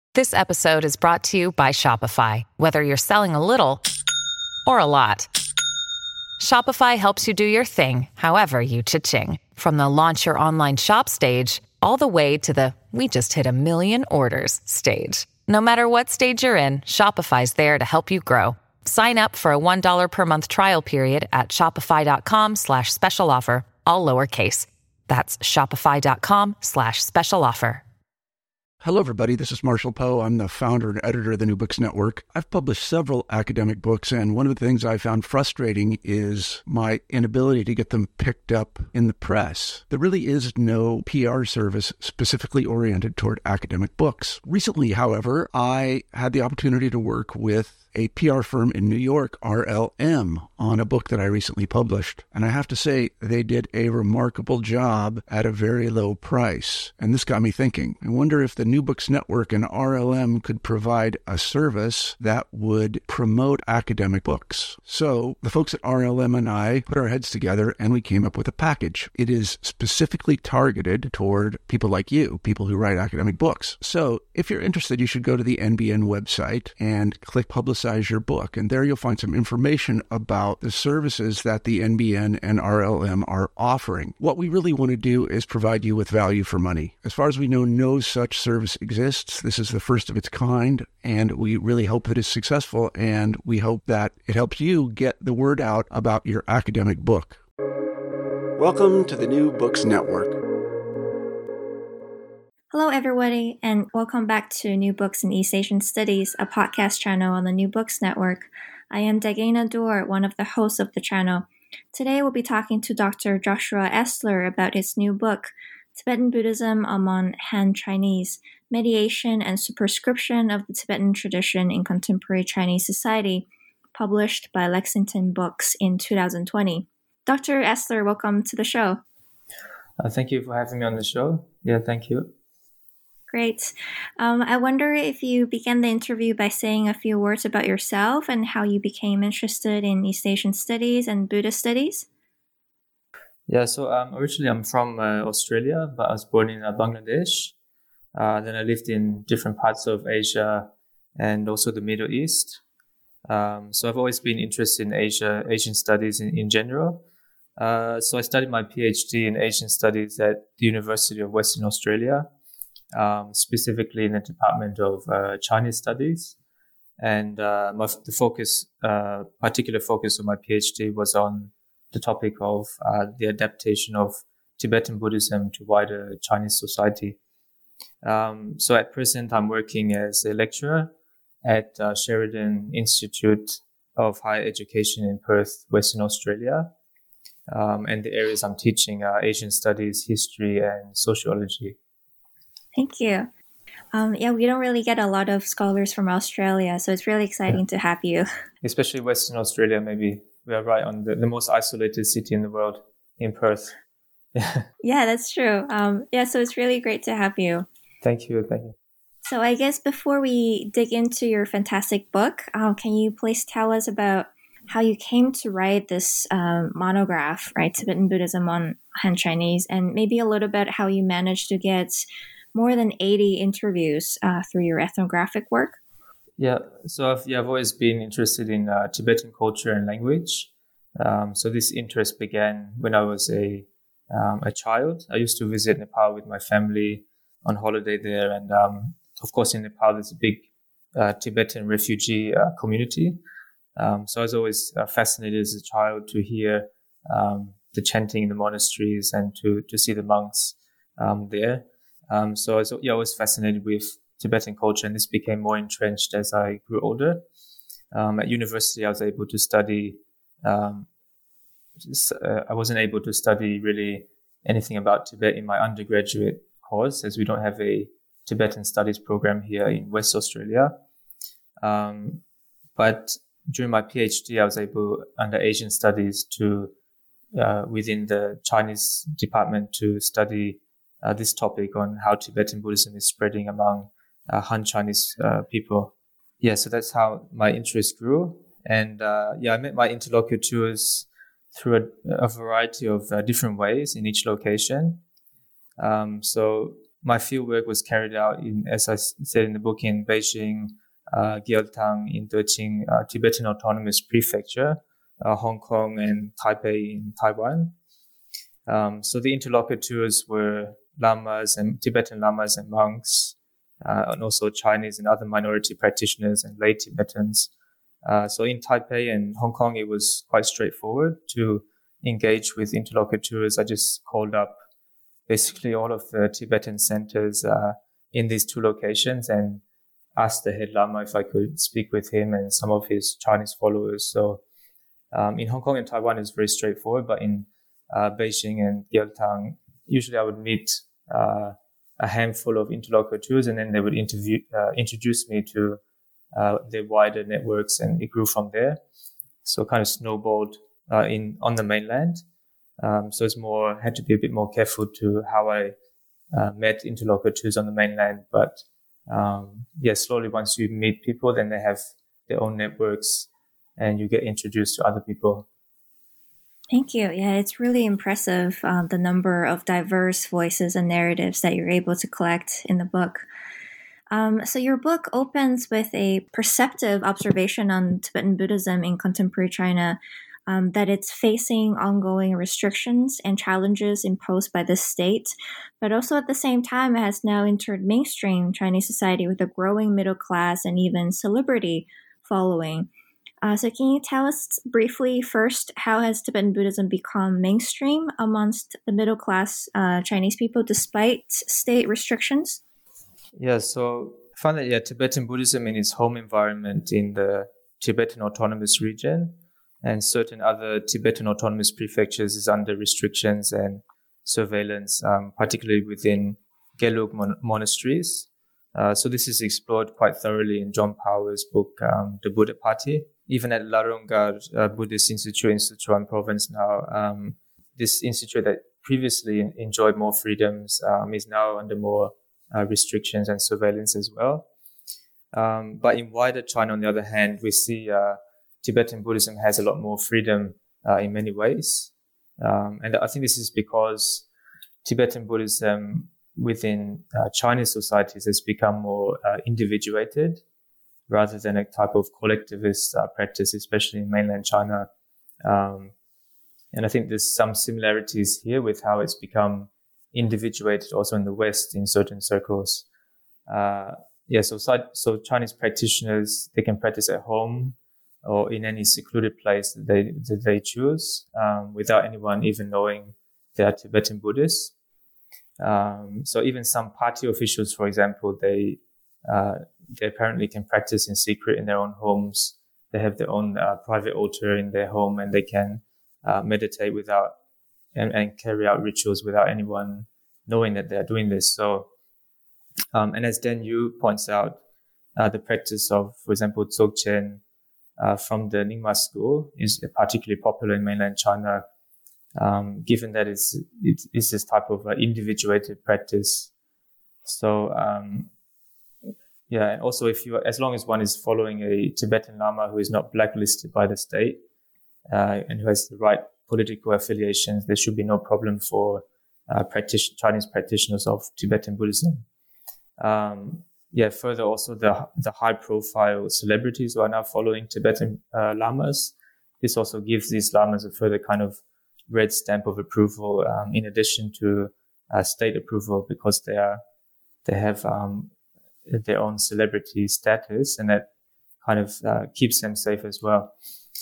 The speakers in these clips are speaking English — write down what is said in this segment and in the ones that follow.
This episode is brought to you by Shopify. Whether you're selling a little or a lot, Shopify helps you do your thing, however you cha-ching. From the launch your online shop stage, all the way to the we just hit 1 million orders stage. No matter what stage you're in, Shopify's there to help you grow. Sign up for a $1 per month trial period at shopify.com/special offer, all lowercase. That's shopify.com/special offer. Hello, everybody. This is Marshall Poe. I'm the founder and editor of the New Books Network. I've published several academic books, and one of the things I found frustrating is my inability to get them picked up in the press. There really is no PR service specifically oriented toward academic books. Recently, however, I had the opportunity to work with a PR firm in New York, RLM, on a book that I recently published. And I have to say, they did a remarkable job at a very low price. And this got me thinking. I wonder if the New Books Network and RLM could provide a service that would promote academic books. So the folks at RLM and I put our heads together and we came up with a package. It is specifically targeted toward people like you, people who write academic books. So if you're interested, you should go to the NBN website and click Publicize Your Book. And there you'll find some information about the services that the NBN and RLM are offering. What we really want to do is provide you with value for money. As far as we know, no such service exists. This is the first of its kind, and we really hope that it's successful, and we hope that it helps you get the word out about your academic book. Welcome to the New Books Network. Hello, everybody, and welcome back to New Books in East Asian Studies, a podcast channel on the New Books Network. I am Dagena Dor, one of the hosts of the channel. Today, we'll be talking to Dr. Joshua Esler about his new book, Tibetan Buddhism Among Han Chinese, Mediation and Superscription of the Tibetan Tradition in Contemporary Chinese Society, published by Lexington Books in 2020. Dr. Esler, welcome to the show. Thank you for having me on the show. Yeah, thank you. Great. I wonder if you began the interview by saying a few words about yourself and how you became interested in East Asian studies and Buddhist studies. Yeah, so originally I'm from Australia, but I was born in Bangladesh. Then I lived in different parts of Asia and also the Middle East. So I've always been interested in Asian studies in general. So I studied my PhD in Asian studies at the University of Western Australia. Specifically in the Department of Chinese Studies. And the particular focus of my PhD was on the topic of the adaptation of Tibetan Buddhism to wider Chinese society. So at present, I'm working as a lecturer at Sheridan Institute of Higher Education in Perth, Western Australia. And the areas I'm teaching are Asian Studies, History, and Sociology. Thank you. We don't really get a lot of scholars from Australia, so it's really exciting to have you. Especially Western Australia, maybe. We are right on the most isolated city in the world, in Perth. Yeah, that's true. So it's really great to have you. Thank you. So I guess before we dig into your fantastic book, can you please tell us about how you came to write this monograph, right, Tibetan Buddhism on Han Chinese, and maybe a little bit how you managed to get more than 80 interviews through your ethnographic work? Yeah, so I've always been interested in Tibetan culture and language. So this interest began when I was a child. I used to visit Nepal with my family on holiday there. And of course, in Nepal, there's a big Tibetan refugee community. So I was always fascinated as a child to hear the chanting in the monasteries and to see the monks there. So I was fascinated with Tibetan culture, and this became more entrenched as I grew older. At university, I was able to study. I wasn't able to study really anything about Tibet in my undergraduate course, as we don't have a Tibetan studies program here in West Australia. But during my PhD, I was able, under Asian studies, to within the Chinese department, to study this topic on how Tibetan Buddhism is spreading among Han Chinese people. Yeah, so that's how my interest grew. And I met my interlocutors through a variety of different ways in each location. So my fieldwork was carried out in, as I said in the book, in Beijing, Gyaltang, in Deqing, Tibetan Autonomous Prefecture, Hong Kong, and Taipei in Taiwan. So the interlocutors were lamas and Tibetan lamas and monks, and also Chinese and other minority practitioners and lay Tibetans. So in Taipei and Hong Kong, it was quite straightforward to engage with interlocutors. I just called up basically all of the Tibetan centers in these two locations and asked the head lama if I could speak with him and some of his Chinese followers. So in Hong Kong and Taiwan, it's very straightforward, but in Beijing and Gyaltang, usually I would meet a handful of interlocutors, and then they would introduce me to their wider networks, and it grew from there. So kind of snowballed on the mainland. So it's had to be a bit more careful to how I met interlocutors on the mainland. But slowly once you meet people, then they have their own networks and you get introduced to other people. Thank you. Yeah, it's really impressive, the number of diverse voices and narratives that you're able to collect in the book. So your book opens with a perceptive observation on Tibetan Buddhism in contemporary China, that it's facing ongoing restrictions and challenges imposed by the state, but also at the same time, it has now entered mainstream Chinese society with a growing middle class and even celebrity following. So can you tell us briefly first, how has Tibetan Buddhism become mainstream amongst the middle class Chinese people despite state restrictions? Yeah, so I found that Tibetan Buddhism in its home environment in the Tibetan Autonomous Region and certain other Tibetan Autonomous Prefectures is under restrictions and surveillance, particularly within Gelug monasteries. So this is explored quite thoroughly in John Power's book, The Buddha Party. Even at Laronggar Buddhist Institute in Sichuan province now, this institute that previously enjoyed more freedoms is now under more restrictions and surveillance as well. But in wider China, on the other hand, we see Tibetan Buddhism has a lot more freedom in many ways. And I think this is because Tibetan Buddhism within Chinese societies has become more individuated rather than a type of collectivist practice, especially in mainland China. And I think there's some similarities here with how it's become individuated also in the West in certain circles. So Chinese practitioners, they can practice at home or in any secluded place that they choose, without anyone even knowing they are Tibetan Buddhists. So even some party officials, for example, they apparently can practice in secret in their own homes. They have their own private altar in their home, and they can meditate without and carry out rituals without anyone knowing that they are doing this. So, and as Dan Yu points out, the practice of, for example, Dzogchen from the Nyingma school is particularly popular in mainland China, given that it's this type of individuated practice. So, and also as long as one is following a Tibetan Lama who is not blacklisted by the state and who has the right political affiliations, there should be no problem for Chinese practitioners of Tibetan Buddhism. Further, also the high-profile celebrities who are now following Tibetan lamas. This also gives these lamas a further kind of red stamp of approval, in addition to state approval, because they have their own celebrity status, and that kind of keeps them safe as well.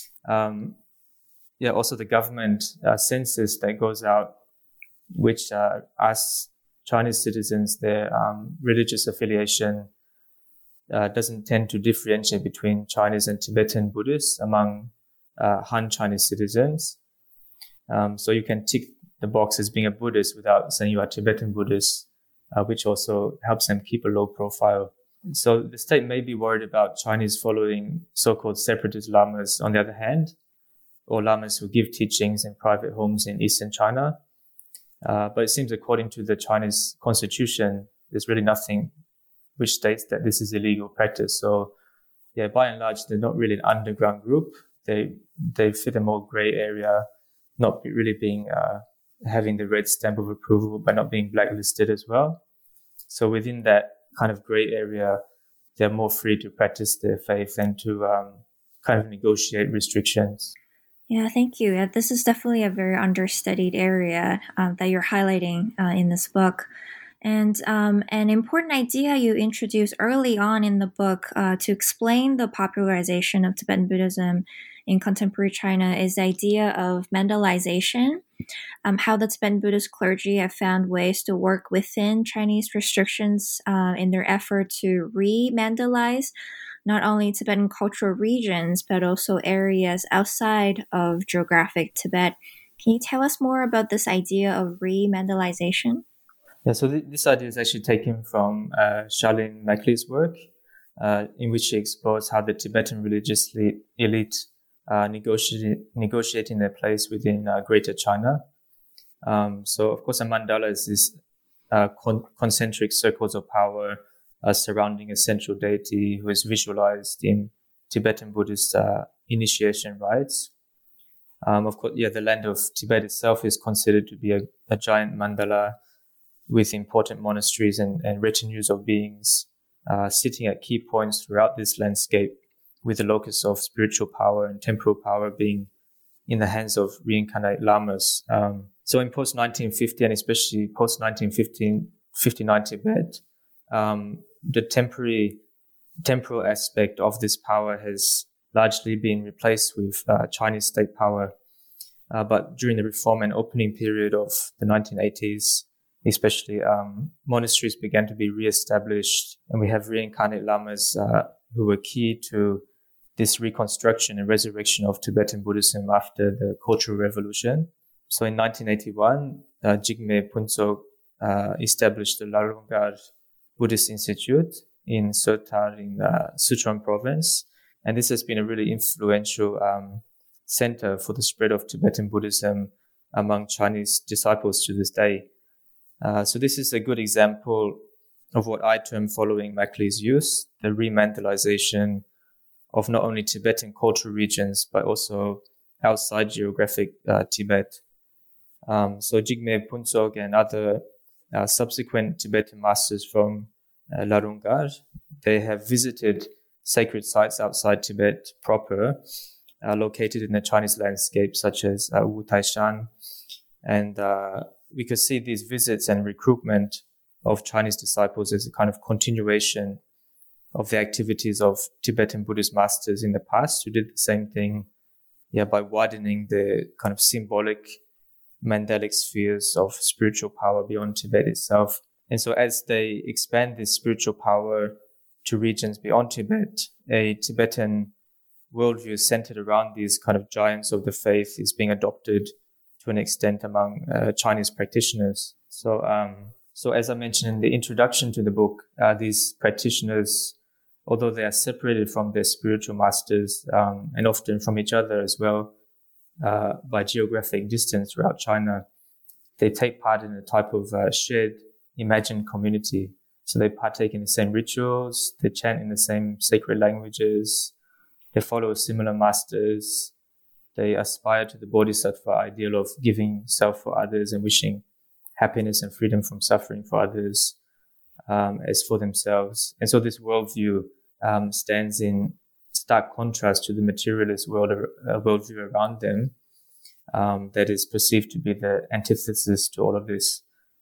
Also the government census that goes out, which asks Chinese citizens their religious affiliation, doesn't tend to differentiate between Chinese and Tibetan Buddhists among Han Chinese citizens. So you can tick the box as being a Buddhist without saying you are Tibetan Buddhist, which also helps them keep a low profile. So the state may be worried about Chinese following so-called separatist lamas, on the other hand, or lamas who give teachings in private homes in eastern China. But it seems according to the Chinese constitution, there's really nothing which states that this is illegal practice. So by and large, they're not really an underground group. They fit a more gray area, not really being having the red stamp of approval, but not being blacklisted as well. So within that kind of gray area, they're more free to practice their faith and to kind of negotiate restrictions. Yeah, thank you. This is definitely a very understudied area that you're highlighting in this book. And an important idea you introduced early on in the book to explain the popularization of Tibetan Buddhism in contemporary China is the idea of Mendelization, how the Tibetan Buddhist clergy have found ways to work within Chinese restrictions in their effort to re-Mendelize not only Tibetan cultural regions, but also areas outside of geographic Tibet. Can you tell us more about this idea of re-Mendelization? Yeah, so this idea is actually taken from Charlene Mackley's work, in which she explores how the Tibetan religious elite negotiating their place within Greater China. So, of course, a mandala is this concentric circles of power surrounding a central deity who is visualized in Tibetan Buddhist initiation rites. Of course, the land of Tibet itself is considered to be a giant mandala with important monasteries and retinues of beings sitting at key points throughout this landscape, with the locus of spiritual power and temporal power being in the hands of reincarnate lamas. So in post-1950 and especially post-1959 Tibet, the temporal aspect of this power has largely been replaced with Chinese state power. But during the reform and opening period of the 1980s, especially, monasteries began to be re-established, and we have reincarnate lamas who were key to this reconstruction and resurrection of Tibetan Buddhism after the Cultural Revolution. So in 1981, Jigme Phuntsog established the Larungar Buddhist Institute in Sotar in Sichuan province. And this has been a really influential center for the spread of Tibetan Buddhism among Chinese disciples to this day. So this is a good example of what I term, following Mackley's use, the remantelization of not only Tibetan cultural regions, but also outside geographic Tibet. So Jigme Phuntsog and other subsequent Tibetan masters from Larungar, they have visited sacred sites outside Tibet proper, located in the Chinese landscape, such as Wu Taishan. And we could see these visits and recruitment of Chinese disciples as a kind of continuation of the activities of Tibetan Buddhist masters in the past, who did the same thing, by widening the kind of symbolic Mandalic spheres of spiritual power beyond Tibet itself. And so as they expand this spiritual power to regions beyond Tibet, a Tibetan worldview centered around these kind of giants of the faith is being adopted to an extent among Chinese practitioners. So as I mentioned in the introduction to the book, these practitioners, although they are separated from their spiritual masters and often from each other as well by geographic distance throughout China, they take part in a type of shared imagined community. So they partake in the same rituals, they chant in the same sacred languages, they follow similar masters, they aspire to the bodhisattva ideal of giving self for others and wishing happiness and freedom from suffering for others as for themselves. And so this worldview stands in stark contrast to the materialist worldview around them that is perceived to be the antithesis to all of this.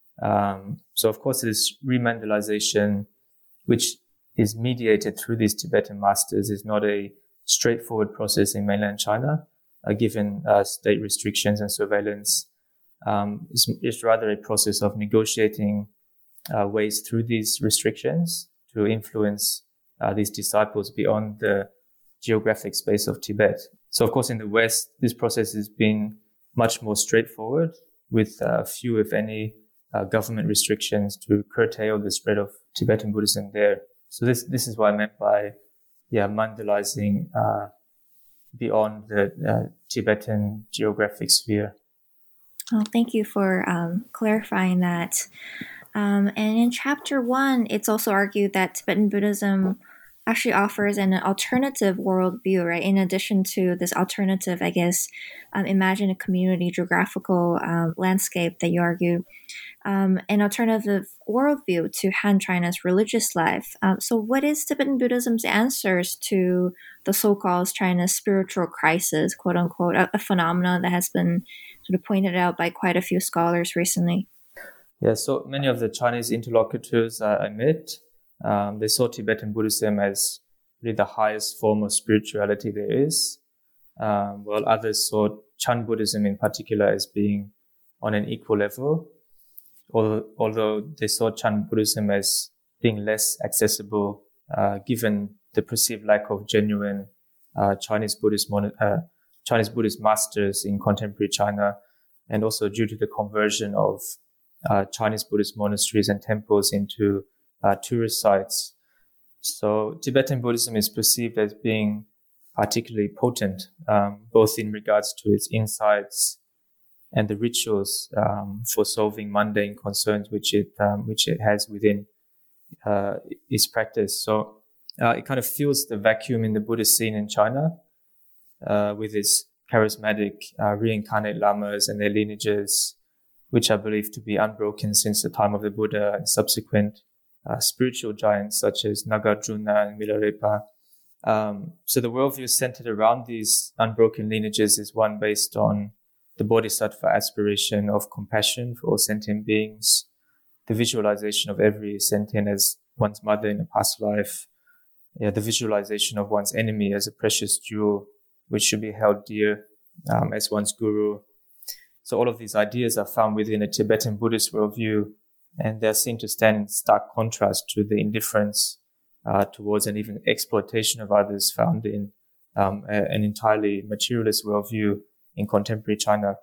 So of course, this remandelization, which is mediated through these Tibetan masters, is not a straightforward process in mainland China, given state restrictions and surveillance. It's rather a process of negotiating ways through these restrictions to influence these disciples beyond the geographic space of Tibet. So, of course, in the West, this process has been much more straightforward, with few, if any, government restrictions to curtail the spread of Tibetan Buddhism there. So this is what I meant by mandalizing beyond the Tibetan geographic sphere. Oh, thank you for clarifying that. And in chapter 1, it's also argued that Tibetan Buddhism actually offers an alternative worldview, right? In addition to this alternative, I guess, imagined community geographical landscape that you argue, an alternative worldview to Han China's religious life. So, what is Tibetan Buddhism's answers to the so-called China's spiritual crisis, quote unquote, a phenomenon that has been sort of pointed out by quite a few scholars recently? Yeah, so many of the Chinese interlocutors I met, they saw Tibetan Buddhism as really the highest form of spirituality there is, while others saw Chan Buddhism in particular as being on an equal level, although they saw Chan Buddhism as being less accessible given the perceived lack of genuine Chinese Buddhist masters in contemporary China, and also due to the conversion of Chinese Buddhist monasteries and temples into tourist sites. So Tibetan Buddhism is perceived as being particularly potent, both in regards to its insights and the rituals for solving mundane concerns which it has within its practice. So it kind of fills the vacuum in the Buddhist scene in China with its charismatic reincarnate lamas and their lineages, which are believed to be unbroken since the time of the Buddha, and subsequent spiritual giants such as Nagarjuna and Milarepa. So the worldview centered around these unbroken lineages is one based on the bodhisattva aspiration of compassion for all sentient beings, the visualization of every sentient as one's mother in a past life, the visualization of one's enemy as a precious jewel, which should be held dear as one's guru. So all of these ideas are found within a Tibetan Buddhist worldview, and they're seen to stand in stark contrast to the indifference towards and even exploitation of others found in an entirely materialist worldview in contemporary China.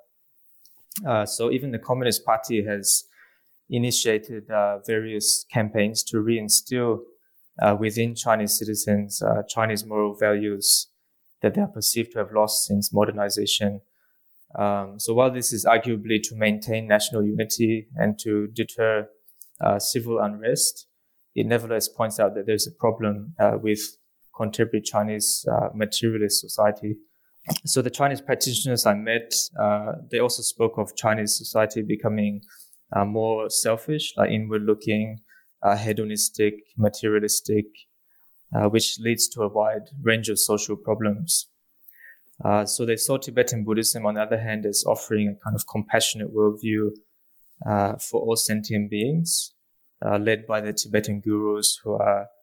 So even the Communist Party has initiated various campaigns to reinstill within Chinese citizens Chinese moral values that they are perceived to have lost since modernization. So while this is arguably to maintain national unity and to deter civil unrest, it nevertheless points out that there's a problem with contemporary Chinese materialist society. So the Chinese practitioners I met, they also spoke of Chinese society becoming more selfish, like inward-looking, hedonistic, materialistic, which leads to a wide range of social problems. So they saw Tibetan Buddhism, on the other hand, as offering a kind of compassionate worldview for all sentient beings, led by the Tibetan gurus who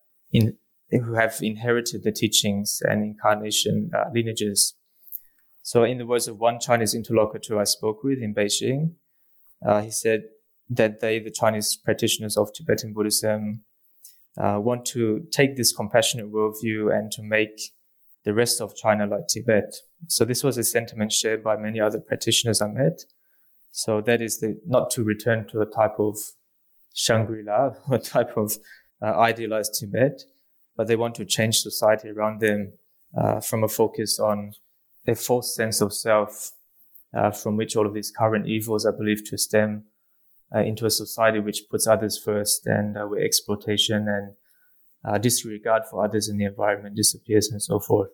have inherited the teachings and incarnation lineages. So in the words of one Chinese interlocutor I spoke with in Beijing, he said that they, the Chinese practitioners of Tibetan Buddhism, want to take this compassionate worldview and to make the rest of China like Tibet. So this was a sentiment shared by many other practitioners I met. So that is not to return to a type of Shangri-La, or a type of idealized Tibet, but they want to change society around them from a focus on a false sense of self, from which all of these current evils are believed to stem, into a society which puts others first, and where exploitation and disregard for others in the environment disappears, and so forth.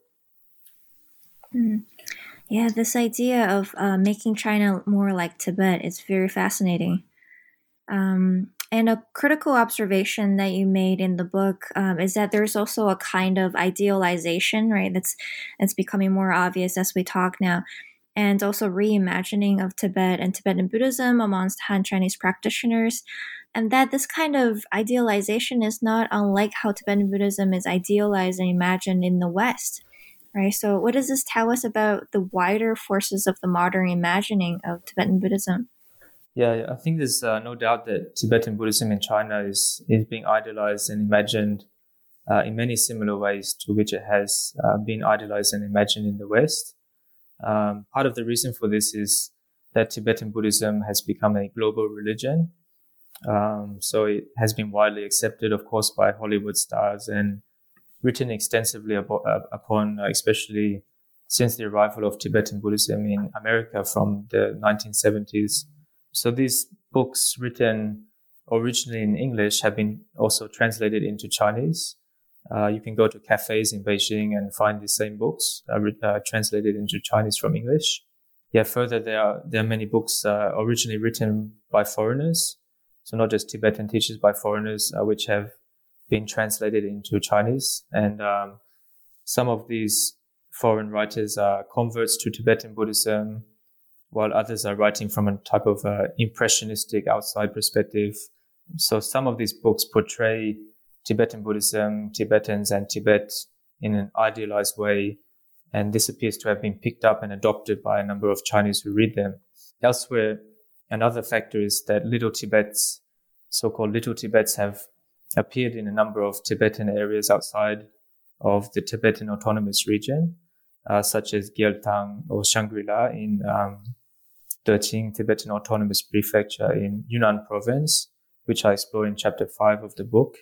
Yeah, this idea of making China more like Tibet is very fascinating. And a critical observation that you made in the book is that there's also a kind of idealization, right? That's becoming more obvious as we talk now, and also reimagining of Tibet and Tibetan Buddhism amongst Han Chinese practitioners, and that this kind of idealization is not unlike how Tibetan Buddhism is idealized and imagined in the West, right? So what does this tell us about the wider forces of the modern imagining of Tibetan Buddhism? Yeah, I think there's no doubt that Tibetan Buddhism in China is being idealized and imagined in many similar ways to which it has been idealized and imagined in the West. Part of the reason for this is that Tibetan Buddhism has become a global religion. So it has been widely accepted, of course, by Hollywood stars and written extensively upon, especially since the arrival of Tibetan Buddhism in America from the 1970s. So these books, written originally in English, have been also translated into Chinese. You can go to cafes in Beijing and find the same books translated into Chinese from English. Yeah, further, there are many books originally written by foreigners, so not just Tibetan teachers, by foreigners, which have been translated into Chinese. And some of these foreign writers are converts to Tibetan Buddhism, while others are writing from a type of impressionistic outside perspective. So some of these books portray Tibetan Buddhism, Tibetans, and Tibet in an idealized way, and this appears to have been picked up and adopted by a number of Chinese who read them. Elsewhere, another factor is that little Tibets, so-called little Tibets, have appeared in a number of Tibetan areas outside of the Tibetan Autonomous Region, such as Gyaltang or Shangri-La in Deqing Tibetan Autonomous Prefecture in Yunnan Province, which I explore in chapter 5 of the book.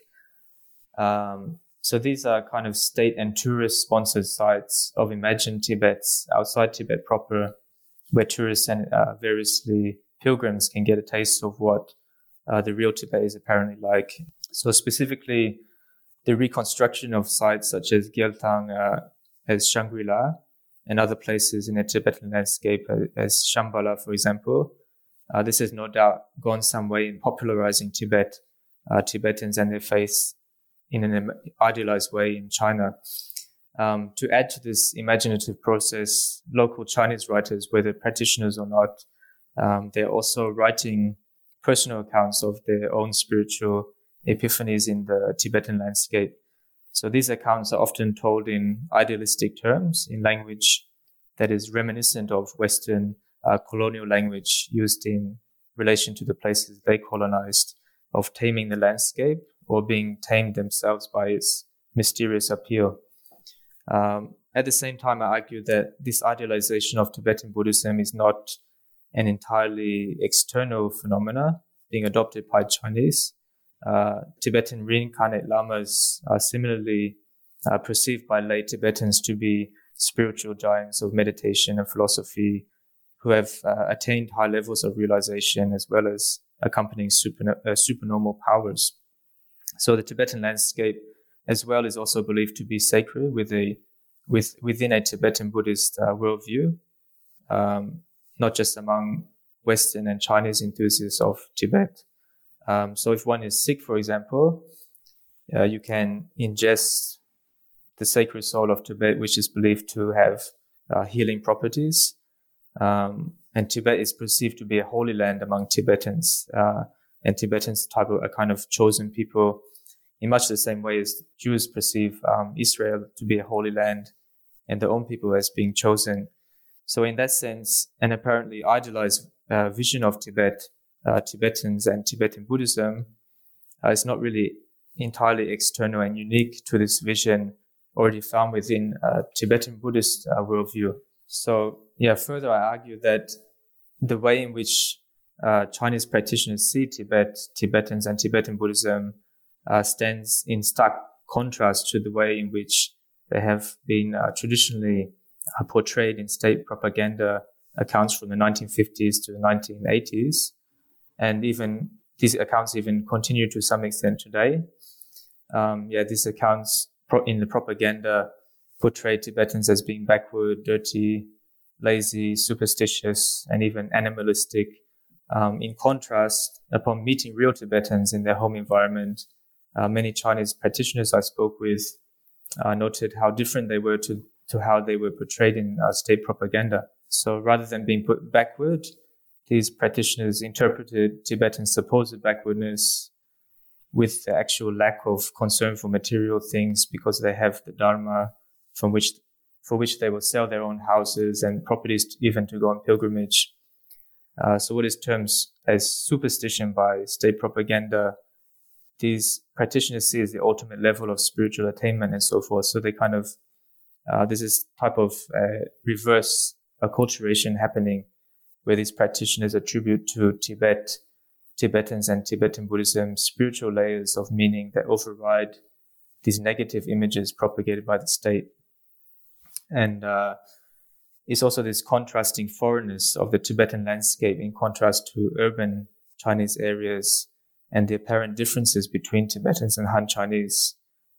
So these are kind of state and tourist-sponsored sites of imagined Tibets outside Tibet proper, where tourists and variously pilgrims can get a taste of what the real Tibet is apparently like. So specifically, the reconstruction of sites such as Gyaltang as Shangri-La and other places in the Tibetan landscape as Shambhala, for example, this has no doubt gone some way in popularizing Tibet, Tibetans and their faith in an idealized way in China. To add to this imaginative process, local Chinese writers, whether practitioners or not, they're also writing personal accounts of their own spiritual epiphanies in the Tibetan landscape. So these accounts are often told in idealistic terms, in language that is reminiscent of Western colonial language used in relation to the places they colonized, of taming the landscape or being tamed themselves by its mysterious appeal. At the same time, I argue that this idealization of Tibetan Buddhism is not an entirely external phenomena being adopted by Chinese. Tibetan reincarnate lamas are similarly perceived by lay Tibetans to be spiritual giants of meditation and philosophy who have attained high levels of realization as well as accompanying supernormal powers. So the Tibetan landscape as well is also believed to be sacred within a Tibetan Buddhist worldview, not just among Western and Chinese enthusiasts of Tibet. So if one is sick, for example, you can ingest the sacred soul of Tibet, which is believed to have healing properties. And Tibet is perceived to be a holy land among Tibetans. And Tibetans type of a kind of chosen people in much the same way as Jews perceive Israel to be a holy land and their own people as being chosen. So in that sense, an apparently idealized vision of Tibet, Tibetans and Tibetan Buddhism is not really entirely external and unique to this vision already found within Tibetan Buddhist worldview. So further I argue that the way in which Chinese practitioners see Tibet, Tibetans and Tibetan Buddhism stands in stark contrast to the way in which they have been traditionally portrayed in state propaganda accounts from the 1950s to the 1980s. And even these accounts even continue to some extent today. These accounts in the propaganda portray Tibetans as being backward, dirty, lazy, superstitious, and even animalistic. In contrast, upon meeting real Tibetans in their home environment, many Chinese practitioners I spoke with noted how different they were to how they were portrayed in state propaganda. So rather than being put backward, these practitioners interpreted Tibetan supposed backwardness with the actual lack of concern for material things because they have the Dharma for which they will sell their own houses and properties even to go on pilgrimage. So what is termed as superstition by state propaganda, these practitioners see as the ultimate level of spiritual attainment and so forth. So they kind of, there's this type of reverse acculturation happening where these practitioners attribute to Tibetans and Tibetan Buddhism spiritual layers of meaning that override these negative images propagated by the state. And it's also this contrasting foreignness of the Tibetan landscape in contrast to urban Chinese areas and the apparent differences between Tibetans and Han Chinese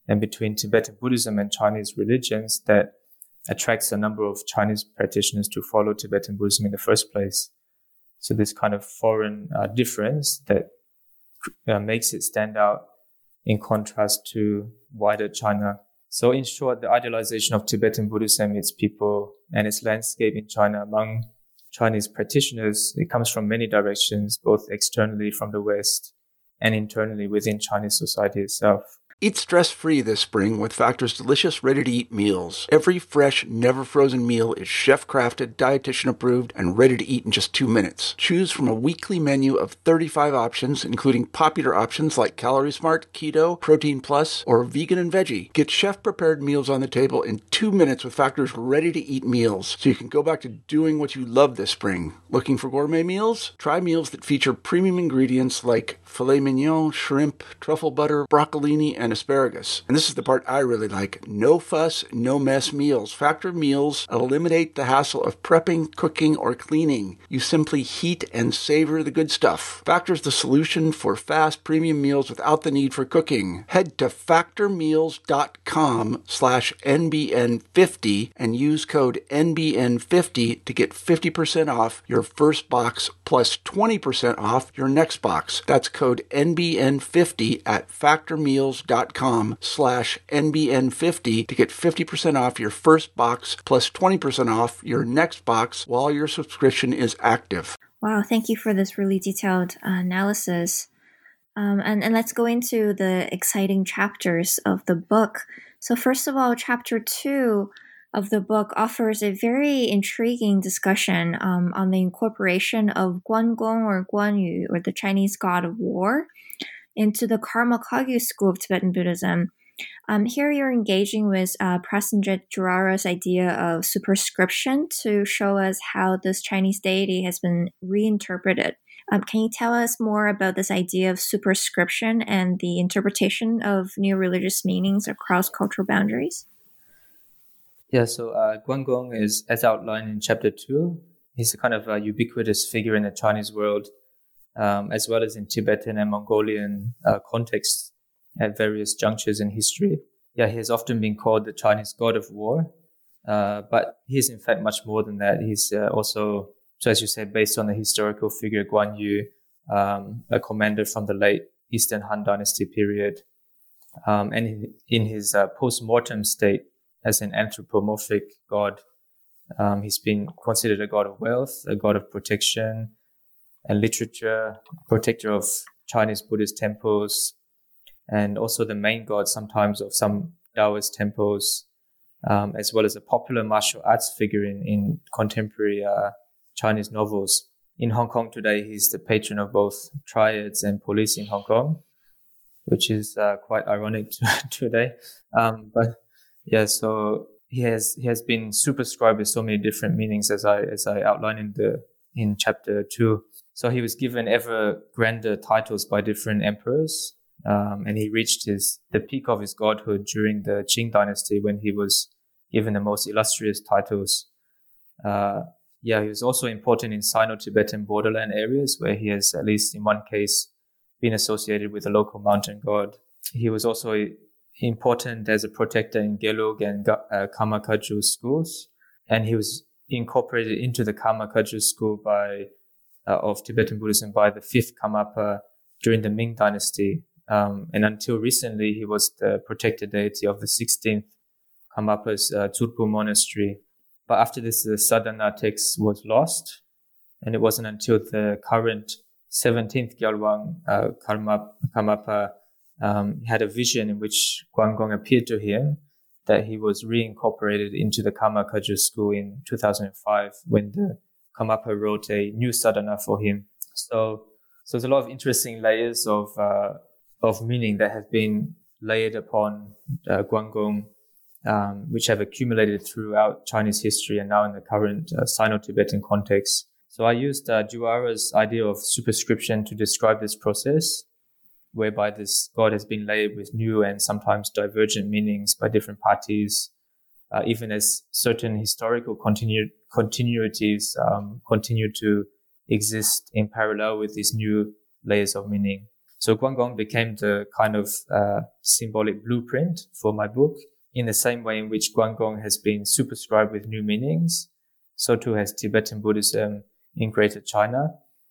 and between Tibetan Buddhism and Chinese religions that attracts a number of Chinese practitioners to follow Tibetan Buddhism in the first place. So this kind of foreign difference that makes it stand out in contrast to wider China. So in short, the idealization of Tibetan Buddhism, its people, and its landscape in China among Chinese practitioners, it comes from many directions, both externally from the West and internally within Chinese society itself. Eat stress-free this spring with Factor's delicious, ready-to-eat meals. Every fresh, never-frozen meal is chef-crafted, dietitian-approved, and ready to eat in just 2 minutes. Choose from a weekly menu of 35 options, including popular options like Calorie Smart, Keto, Protein Plus, or Vegan and Veggie. Get chef-prepared meals on the table in 2 minutes with Factor's ready-to-eat meals, so you can go back to doing what you love this spring. Looking for gourmet meals? Try meals that feature premium ingredients like filet mignon, shrimp, truffle butter, broccolini, and asparagus. And this is the part I really like. No fuss, no mess meals. Factor meals eliminate the hassle of prepping, cooking, or cleaning. You simply heat and savor the good stuff. Factor's the solution for fast premium meals without the need for cooking. Head to factormeals.com/NBN50 and use code NBN50 to get 50% off your first box plus 20% off your next box. That's code NBN50 at factormeals.com/NBN50 to get 50% off your first box plus 20% off your next box while your subscription is active. Wow, thank you for this really detailed analysis. And let's go into the exciting chapters of the book. So first of all, chapter 2 of the book offers a very intriguing discussion on the incorporation of Guanggong or Guanyu, or the Chinese god of war, into the Karma Kagyu school of Tibetan Buddhism. Here you're engaging with Prasenjit Jurara's idea of superscription to show us how this Chinese deity has been reinterpreted. Can you tell us more about this idea of superscription and the interpretation of new religious meanings across cultural boundaries? Yeah, so Guanggong is, as outlined in chapter 2, he's a kind of a ubiquitous figure in the Chinese world, as well as in Tibetan and Mongolian contexts at various junctures in history. Yeah, he has often been called the Chinese god of war, but he's in fact much more than that. He's also, so as you said, based on the historical figure Guan Yu, a commander from the late Eastern Han Dynasty period. And in his post-mortem state, as an anthropomorphic god, he's been considered a god of wealth, a god of protection and literature, protector of Chinese Buddhist temples, and also the main god sometimes of some Taoist temples, as well as a popular martial arts figure in contemporary Chinese novels. In Hong Kong today, he's the patron of both triads and police in Hong Kong, which is quite ironic today. But yeah, so he has been superscribed with so many different meanings, as I outlined in chapter 2. So he was given ever grander titles by different emperors, and he reached the peak of his godhood during the Qing dynasty when he was given the most illustrious titles. He was also important in Sino-Tibetan borderland areas where he has, at least in one case, been associated with a local mountain god. He was also important as a protector in Gelug and Karma Kagyu schools, and he was incorporated into the Karma Kagyu school of Tibetan Buddhism by the 5th Karmapa during the Ming dynasty, and until recently he was the protector deity of the 16th Karmapa's Tsurpu monastery. But after this, the Sadhana text was lost, and it wasn't until the current 17th Gyalwang Karmapa had a vision in which Guanggong appeared to him that he was reincorporated into the Karma Kagyu school in 2005 when the Karmapa wrote a new sadhana for him. So there's a lot of interesting layers of meaning that have been layered upon Guanggong, which have accumulated throughout Chinese history and now in the current Sino-Tibetan context. So I used Jurara's idea of superscription to describe this process, whereby this god has been layered with new and sometimes divergent meanings by different parties, even as certain historical continuities continue to exist in parallel with these new layers of meaning. So Guanggong became the kind of symbolic blueprint for my book. In the same way in which Guanggong has been superscribed with new meanings, so too has Tibetan Buddhism in Greater China.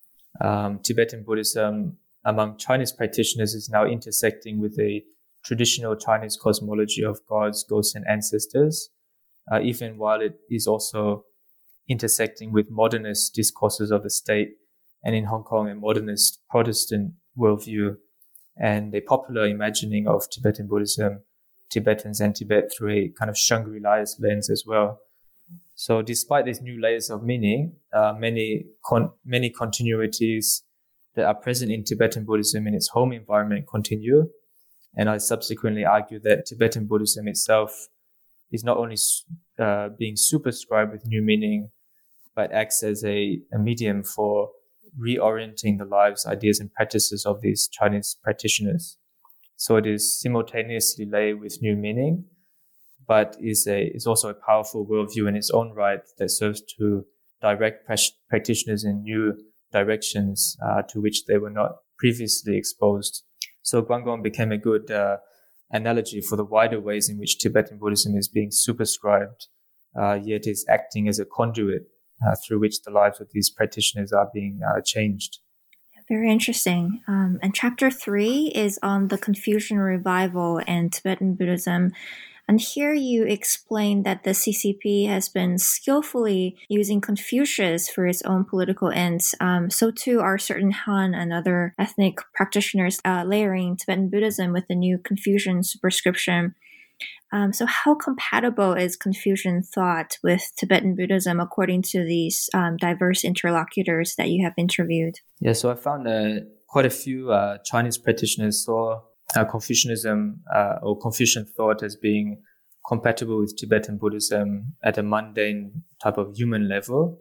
Tibetan Buddhism among Chinese practitioners is now intersecting with the traditional Chinese cosmology of gods, ghosts, and ancestors, even while it is also intersecting with modernist discourses of the state, and in Hong Kong, a modernist Protestant worldview, and a popular imagining of Tibetan Buddhism, Tibetans and Tibet through a kind of Shangri-La's lens as well. So despite these new layers of meaning, many continuities that are present in Tibetan Buddhism in its home environment continue. And I subsequently argue that Tibetan Buddhism itself is not only being superscribed with new meaning, but acts as a medium for reorienting the lives, ideas, and practices of these Chinese practitioners. So it is simultaneously layered with new meaning, but is also a powerful worldview in its own right that serves to direct practitioners in new directions to which they were not previously exposed. So Guanggong became a good analogy for the wider ways in which Tibetan Buddhism is being superscribed, yet is acting as a conduit through which the lives of these practitioners are being changed. Very interesting. And chapter 3 is on the Confucian revival and Tibetan Buddhism. And here you explain that the CCP has been skillfully using Confucius for its own political ends. So too are certain Han and other ethnic practitioners layering Tibetan Buddhism with the new Confucian superscription. So how compatible is Confucian thought with Tibetan Buddhism according to these diverse interlocutors that you have interviewed? Yeah, so I found quite a few Chinese practitioners saw Confucianism or Confucian thought as being compatible with Tibetan Buddhism at a mundane type of human level.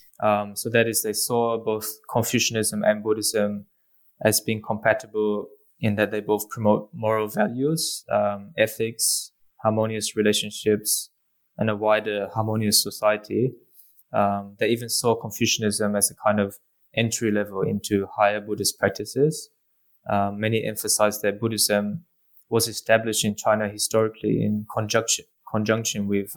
So that is, they saw both Confucianism and Buddhism as being compatible in that they both promote moral values, ethics, harmonious relationships, and a wider harmonious society. They even saw Confucianism as a kind of entry level into higher Buddhist practices. Many emphasize that Buddhism was established in China historically in conjunction with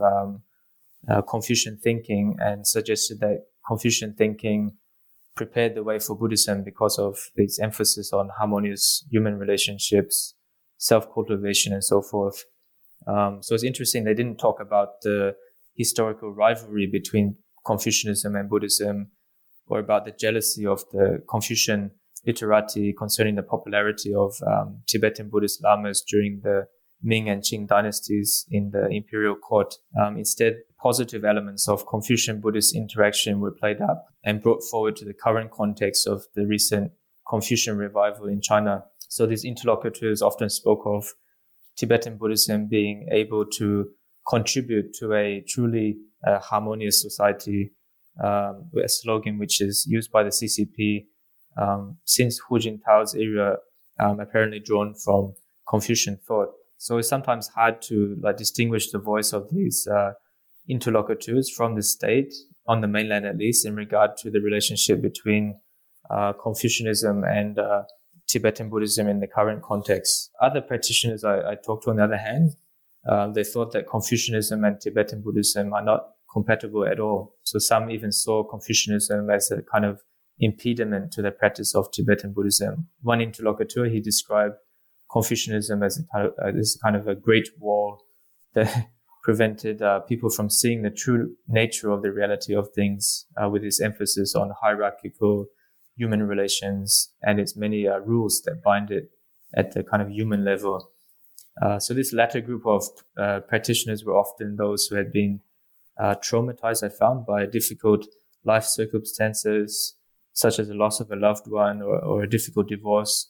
Confucian thinking, and suggested that Confucian thinking prepared the way for Buddhism because of its emphasis on harmonious human relationships, self-cultivation, and so forth. So it's interesting, they didn't talk about the historical rivalry between Confucianism and Buddhism, or about the jealousy of the Confucian literati concerning the popularity of Tibetan Buddhist lamas during the Ming and Qing dynasties in the imperial court. Instead, positive elements of Confucian-Buddhist interaction were played up and brought forward to the current context of the recent Confucian revival in China. So these interlocutors often spoke of Tibetan Buddhism being able to contribute to a truly harmonious society, a slogan which is used by the CCP since Hu Jintao's era, apparently drawn from Confucian thought. So it's sometimes hard to distinguish the voice of these interlocutors from the state, on the mainland at least, in regard to the relationship between Confucianism and Tibetan Buddhism in the current context. Other practitioners I talked to, on the other hand, they thought that Confucianism and Tibetan Buddhism are not compatible at all. So some even saw Confucianism as a kind of impediment to the practice of Tibetan Buddhism. One interlocutor, he described Confucianism as a kind of a great wall that prevented people from seeing the true nature of the reality of things, with its emphasis on hierarchical human relations and its many rules that bind it at the kind of human level. So this latter group of practitioners were often those who had been traumatized, I found, by difficult life circumstances, such as the loss of a loved one or a difficult divorce.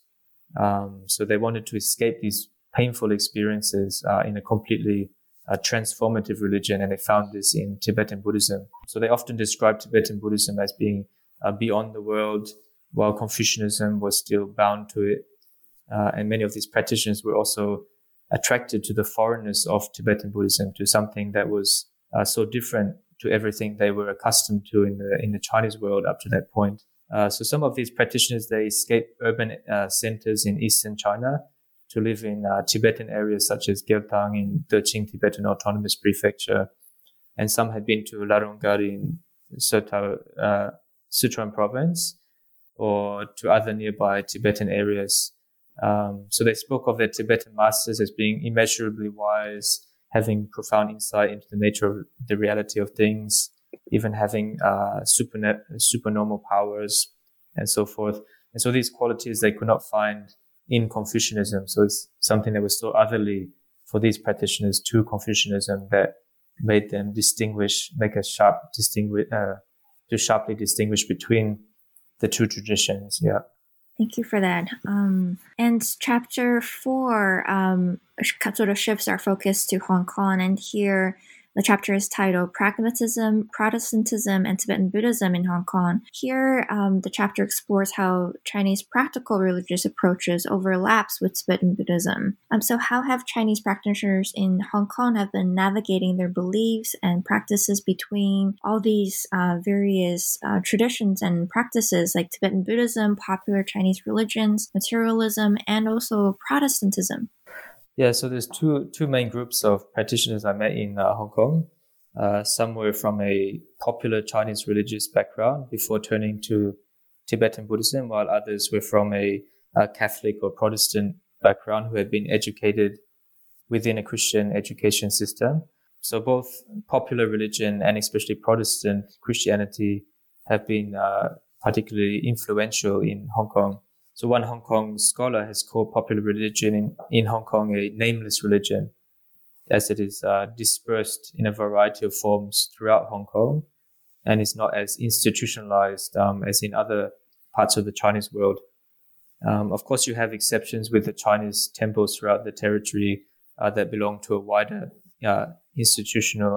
So they wanted to escape these painful experiences in a completely transformative religion, and they found this in Tibetan Buddhism. So they often describe Tibetan Buddhism as being beyond the world, while Confucianism was still bound to it. And many of these practitioners were also attracted to the foreignness of Tibetan Buddhism, to something that was so different to everything they were accustomed to in the Chinese world up to that point. So some of these practitioners, they escaped urban centers in eastern China to live in Tibetan areas such as Geltang in Deqing Tibetan Autonomous Prefecture. And some had been to Laronggar in Sichuan province or to other nearby Tibetan areas. So they spoke of their Tibetan masters as being immeasurably wise, having profound insight into the nature of the reality of things, even having supernormal powers and so forth. And so these qualities they could not find in Confucianism. So it's something that was so otherly for these practitioners to Confucianism that made them sharply distinguish between the two traditions. Yeah. Thank you for that. And chapter 4 sort of shifts our focus to Hong Kong. And here the chapter is titled Pragmatism, Protestantism, and Tibetan Buddhism in Hong Kong. Here, the chapter explores how Chinese practical religious approaches overlaps with Tibetan Buddhism. So how have Chinese practitioners in Hong Kong have been navigating their beliefs and practices between all these various traditions and practices like Tibetan Buddhism, popular Chinese religions, materialism, and also Protestantism? Yeah, so there's two main groups of practitioners I met in Hong Kong. Some were from a popular Chinese religious background before turning to Tibetan Buddhism, while others were from a Catholic or Protestant background who had been educated within a Christian education system. So both popular religion and especially Protestant Christianity have been particularly influential in Hong Kong. So one Hong Kong scholar has called popular religion in Hong Kong a nameless religion, as it is dispersed in a variety of forms throughout Hong Kong and is not as institutionalized as in other parts of the Chinese world. Of course, you have exceptions with the Chinese temples throughout the territory that belong to a wider institutional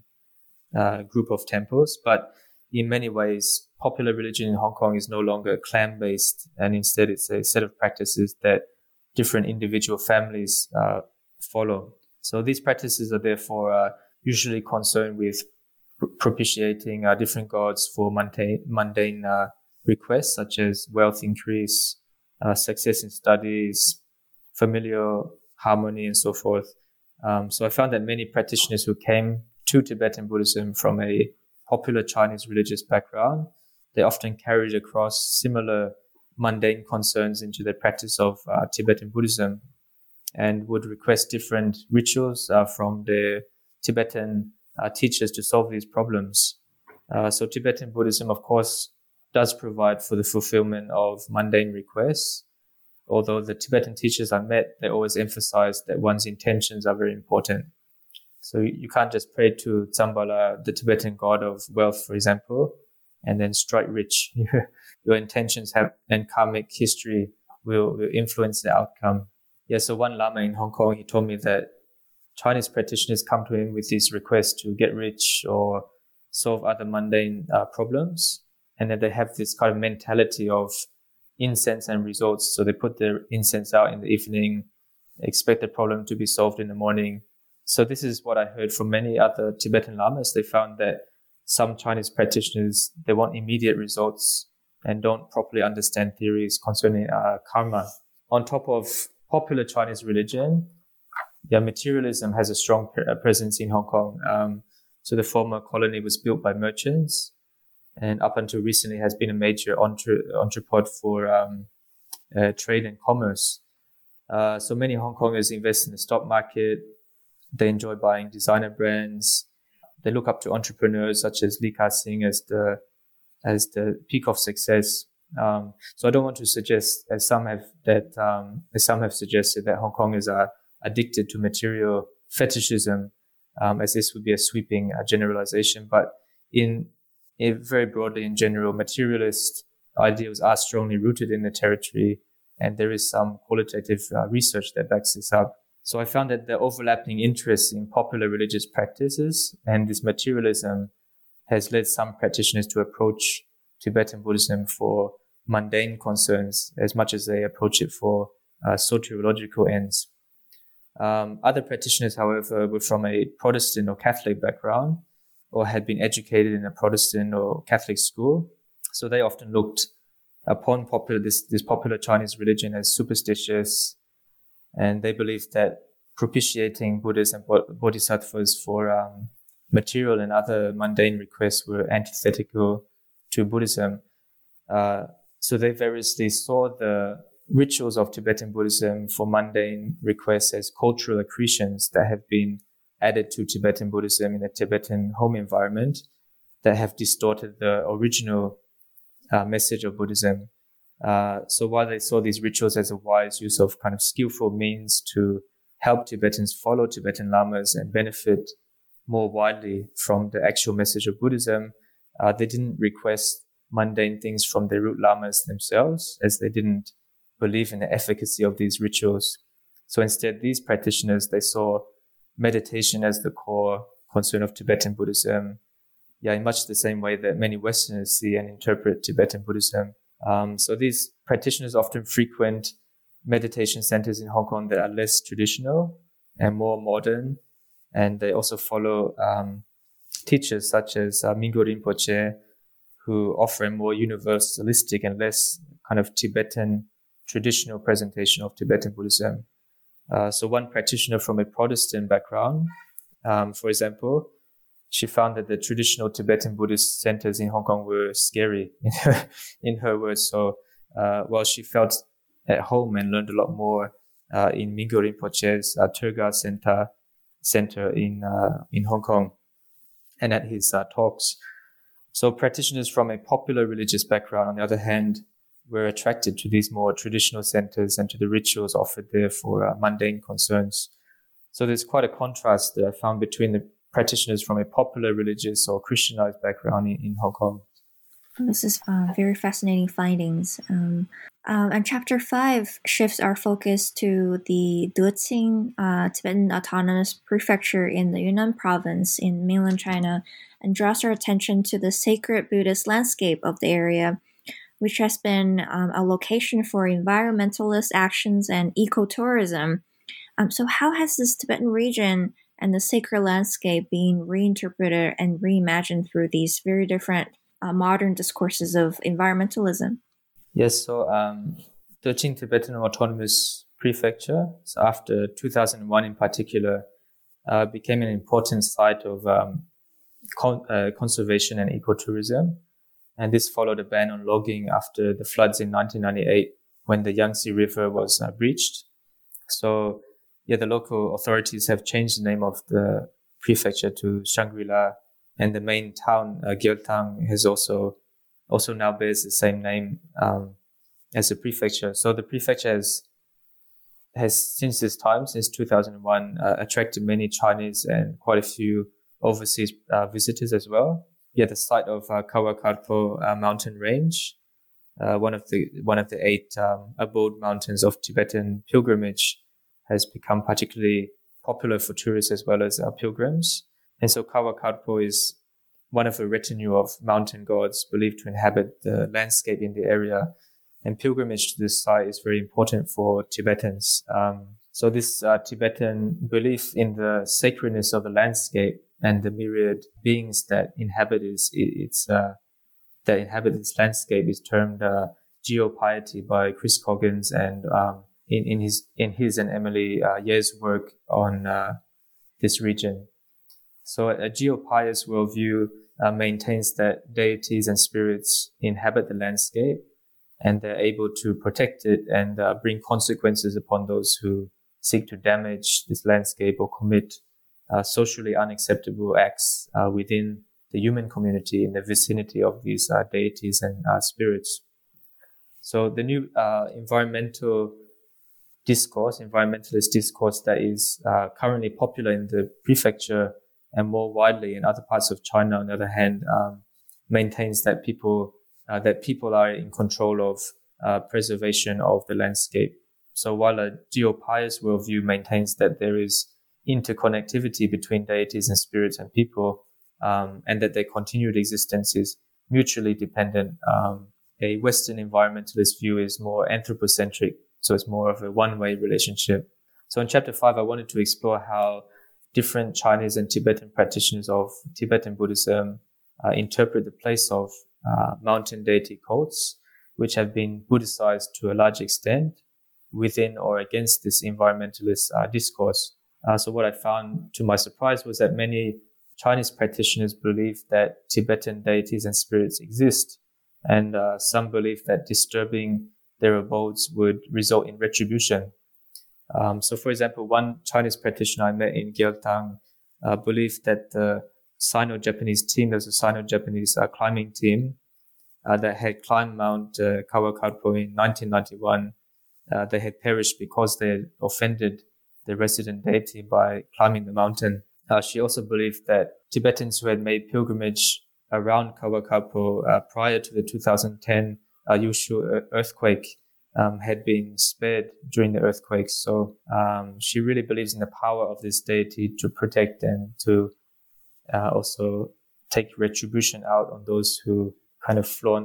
group of temples, but in many ways, popular religion in Hong Kong is no longer clan-based, and instead it's a set of practices that different individual families follow. So these practices are therefore usually concerned with propitiating different gods for mundane requests such as wealth increase, success in studies, familial harmony, and so forth. So I found that many practitioners who came to Tibetan Buddhism from a popular Chinese religious background, they often carried across similar mundane concerns into the practice of Tibetan Buddhism and would request different rituals from their Tibetan teachers to solve these problems. So Tibetan Buddhism, of course, does provide for the fulfillment of mundane requests, although the Tibetan teachers I met, they always emphasize that one's intentions are very important. So you can't just pray to Tsambala, the Tibetan god of wealth, for example, and then strike rich. Your intentions and karmic history will influence the outcome. Yeah, so one Lama in Hong Kong, he told me that Chinese practitioners come to him with these requests to get rich or solve other mundane problems. And then they have this kind of mentality of incense and results. So they put their incense out in the evening, expect the problem to be solved in the morning. So this is what I heard from many other Tibetan lamas. They found that some Chinese practitioners, they want immediate results and don't properly understand theories concerning karma. On top of popular Chinese religion, materialism has a strong presence in Hong Kong. So the former colony was built by merchants, and up until recently has been a major entrepot for trade and commerce. So many Hong Kongers invest in the stock market. They enjoy buying designer brands. They look up to entrepreneurs such as Li Ka-shing as the peak of success. So I don't want to suggest, as some have suggested, that Hong Kongers are addicted to material fetishism, as this would be a sweeping generalization. But very broadly in general, materialist ideals are strongly rooted in the territory, and there is some qualitative research that backs this up. So I found that the overlapping interests in popular religious practices and this materialism has led some practitioners to approach Tibetan Buddhism for mundane concerns as much as they approach it for soteriological ends. Other practitioners, however, were from a Protestant or Catholic background or had been educated in a Protestant or Catholic school. So they often looked upon this popular Chinese religion as superstitious, and they believed that propitiating Buddhas and Bodhisattvas for material and other mundane requests were antithetical to Buddhism. So they variously saw the rituals of Tibetan Buddhism for mundane requests as cultural accretions that have been added to Tibetan Buddhism in a Tibetan home environment that have distorted the original message of Buddhism. So while they saw these rituals as a wise use of kind of skillful means to help Tibetans follow Tibetan lamas and benefit more widely from the actual message of Buddhism, they didn't request mundane things from their root lamas themselves, as they didn't believe in the efficacy of these rituals. So instead, these practitioners, they saw meditation as the core concern of Tibetan Buddhism, in much the same way that many Westerners see and interpret Tibetan Buddhism. So these practitioners often frequent meditation centers in Hong Kong that are less traditional and more modern. And they also follow teachers such as Mingyur Rinpoche, who offer a more universalistic and less kind of Tibetan traditional presentation of Tibetan Buddhism. So one practitioner from a Protestant background, for example, she found that the traditional Tibetan Buddhist centers in Hong Kong were scary, in her words. So while she felt at home and learned a lot more in Mingyur Rinpoche's Turga Center in Hong Kong and at his talks. So practitioners from a popular religious background, on the other hand, were attracted to these more traditional centers and to the rituals offered there for mundane concerns. So there's quite a contrast that I found between the practitioners from a popular religious or Christianized background in Hong Kong. This is very fascinating findings. And Chapter 5 shifts our focus to the Deqing Tibetan Autonomous Prefecture in the Yunnan province in mainland China, and draws our attention to the sacred Buddhist landscape of the area, which has been a location for environmentalist actions and ecotourism. So how has this Tibetan region and the sacred landscape been reinterpreted and reimagined through these very different modern discourses of environmentalism? Yes, so Deqing Tibetan Autonomous Prefecture, so after 2001 in particular, became an important site of conservation and ecotourism. And this followed a ban on logging after the floods in 1998 when the Yangtze River was breached. So, the local authorities have changed the name of the prefecture to Shangri-La, and the main town, Gyaltang, has also now bears the same name as the prefecture. So the prefecture has since this time, since 2001, attracted many Chinese and quite a few overseas visitors as well. The site of Kawakarpo mountain range, one of the 8 abode mountains of Tibetan pilgrimage, has become particularly popular for tourists as well as pilgrims. And so Kawakarpo is one of a retinue of mountain gods believed to inhabit the landscape in the area. And pilgrimage to this site is very important for Tibetans. So this Tibetan belief in the sacredness of the landscape and the myriad beings that inhabit this landscape is termed geopiety by Chris Coggins, and in his and Emily Ye's work on this region. So a geopious worldview maintains that deities and spirits inhabit the landscape, and they're able to protect it and bring consequences upon those who seek to damage this landscape or commit socially unacceptable acts within the human community in the vicinity of these deities and spirits. So the new environmentalist discourse that is currently popular in the prefecture and more widely in other parts of China, on the other hand, maintains that people are in control of preservation of the landscape. So while a geopious worldview maintains that there is interconnectivity between deities and spirits and people, and that their continued existence is mutually dependent, a Western environmentalist view is more anthropocentric, so it's more of a one-way relationship. So in Chapter 5, I wanted to explore how different Chinese and Tibetan practitioners of Tibetan Buddhism interpret the place of mountain deity cults which have been Buddhicized to a large extent within or against this environmentalist discourse. So what I found, to my surprise, was that many Chinese practitioners believe that Tibetan deities and spirits exist, and some believe that disturbing their abodes would result in retribution. So, for example, one Chinese practitioner I met in Gyaltang believed that the Sino-Japanese team, there's a Sino-Japanese climbing team that had climbed Mount Kawakarpo in 1991. They had perished because they had offended the resident deity by climbing the mountain. She also believed that Tibetans who had made pilgrimage around Kawakarpo prior to the 2010 Yushu earthquake had been spared during the earthquake. So she really believes in the power of this deity to protect and to also take retribution out on those who kind of flaunt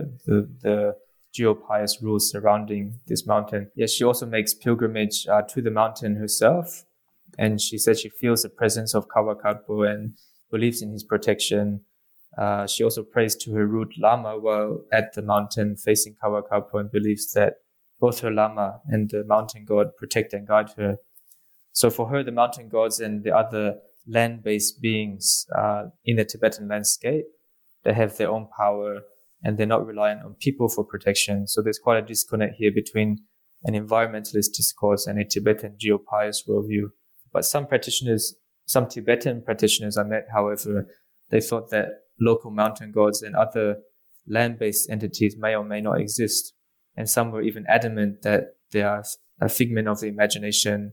the geopious rules surrounding this mountain. Yes, she also makes pilgrimage to the mountain herself. And she said she feels the presence of Kawakarpo and believes in his protection. She also prays to her root Lama while at the mountain facing Kawakarpo and believes that both her Lama and the mountain god protect and guide her. So for her, the mountain gods and the other land-based beings in the Tibetan landscape, they have their own power and they're not reliant on people for protection. So there's quite a disconnect here between an environmentalist discourse and a Tibetan geopious worldview. But some Tibetan practitioners I met, however, they thought that local mountain gods and other land-based entities may or may not exist. And some were even adamant that they are a figment of the imagination,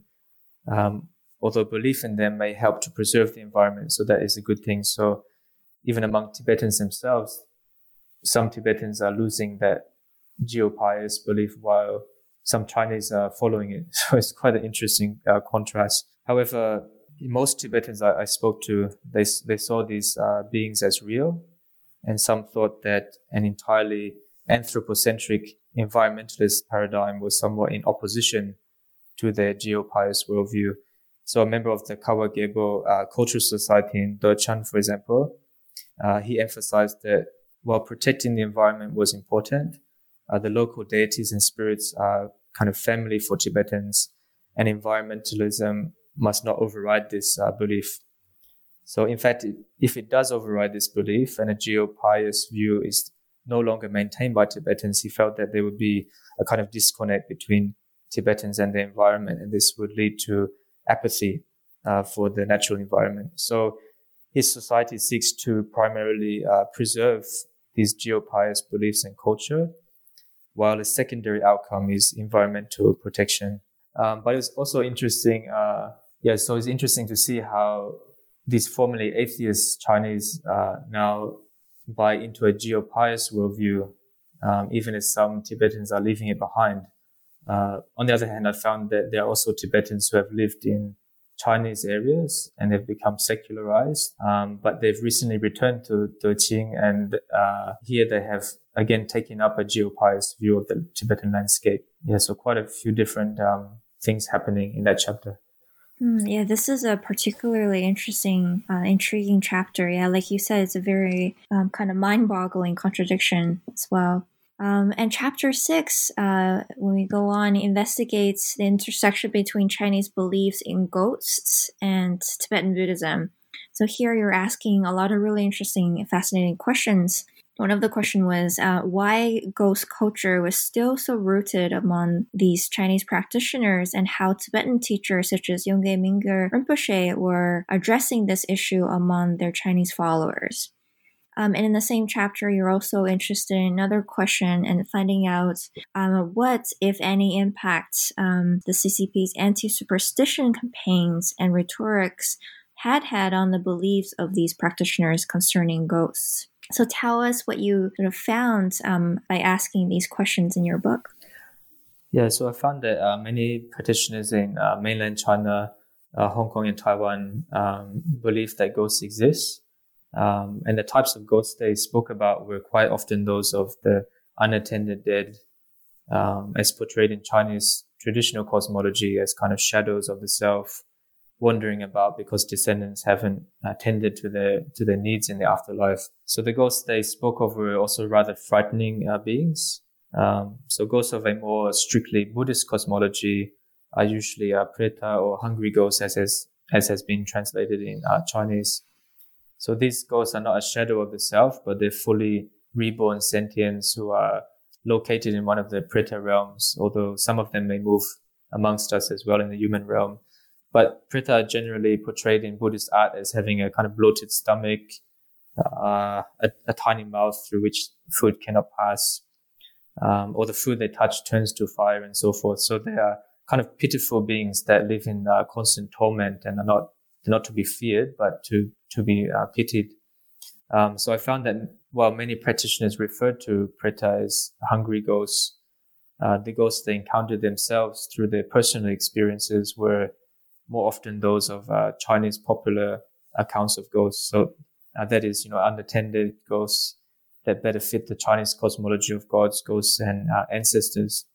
although belief in them may help to preserve the environment. So that is a good thing. So even among Tibetans themselves, some Tibetans are losing that geopious belief while some Chinese are following it. So it's quite an interesting contrast. However, most Tibetans I spoke to, they saw these beings as real, and some thought that an entirely anthropocentric environmentalist paradigm was somewhat in opposition to their geopious worldview. So a member of the Kawa Gebo Cultural Society in Dochan, for example, he emphasized that while protecting the environment was important, the local deities and spirits are kind of family for Tibetans, and environmentalism must not override this belief. So in fact, if it does override this belief and a geopious view is no longer maintained by Tibetans, he felt that there would be a kind of disconnect between Tibetans and the environment, and this would lead to apathy for the natural environment. So his society seeks to primarily preserve these geopious beliefs and culture, while a secondary outcome is environmental protection. But it's also interesting, so it's interesting to see how these formerly atheist Chinese now buy into a geopious worldview, even as some Tibetans are leaving it behind. On the other hand, I found that there are also Tibetans who have lived in Chinese areas and they've become secularized, but they've recently returned to Deqing, and here they have again taken up a geopious view of the Tibetan landscape. Yeah, so quite a few different things happening in that chapter. Yeah, this is a particularly interesting, intriguing chapter. Yeah, like you said, it's a very kind of mind-boggling contradiction as well. And chapter 6, when we go on, investigates the intersection between Chinese beliefs in ghosts and Tibetan Buddhism. So here you're asking a lot of really interesting and fascinating questions. One of the questions was why ghost culture was still so rooted among these Chinese practitioners, and how Tibetan teachers such as Yongey Mingyur Rinpoche were addressing this issue among their Chinese followers. And in the same chapter, you're also interested in another question and finding out what, if any, impact the CCP's anti-superstition campaigns and rhetorics had on the beliefs of these practitioners concerning ghosts. So tell us what you sort of found by asking these questions in your book. Yeah, so I found that many practitioners in mainland China, Hong Kong and Taiwan believe that ghosts exist. And the types of ghosts they spoke about were quite often those of the unattended dead, as portrayed in Chinese traditional cosmology as kind of shadows of the self, wandering about because descendants haven't attended to their needs in the afterlife. So the ghosts they spoke of were also rather frightening beings. So ghosts of a more strictly Buddhist cosmology are usually preta or hungry ghosts, as has been translated in Chinese. So these ghosts are not a shadow of the self, but they're fully reborn sentients who are located in one of the preta realms, although some of them may move amongst us as well in the human realm. But preta are generally portrayed in Buddhist art as having a kind of bloated stomach, a tiny mouth through which food cannot pass, or the food they touch turns to fire and so forth. So they are kind of pitiful beings that live in constant torment and are not to be feared, but to be pitied. So I found that while many practitioners refer to preta as hungry ghosts, the ghosts they encountered themselves through their personal experiences were more often those of Chinese popular accounts of ghosts. So that is, unattended ghosts that better fit the Chinese cosmology of gods, ghosts, and ancestors.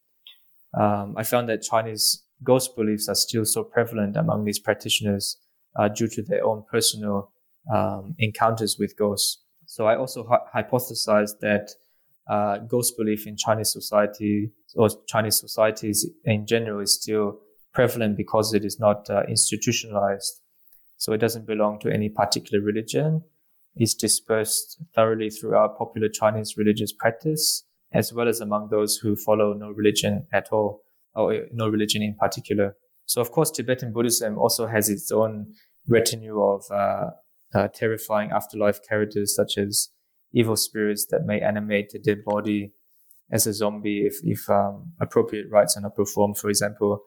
I found that Chinese ghost beliefs are still so prevalent among these practitioners due to their own personal encounters with ghosts. So I also hypothesized that ghost belief in Chinese society or Chinese societies in general is still prevalent because it is not institutionalized. So it doesn't belong to any particular religion. It's dispersed thoroughly throughout popular Chinese religious practice, as well as among those who follow no religion at all, or no religion in particular. So, of course, Tibetan Buddhism also has its own retinue of terrifying afterlife characters, such as evil spirits that may animate a dead body as a zombie if appropriate rites are not performed, for example.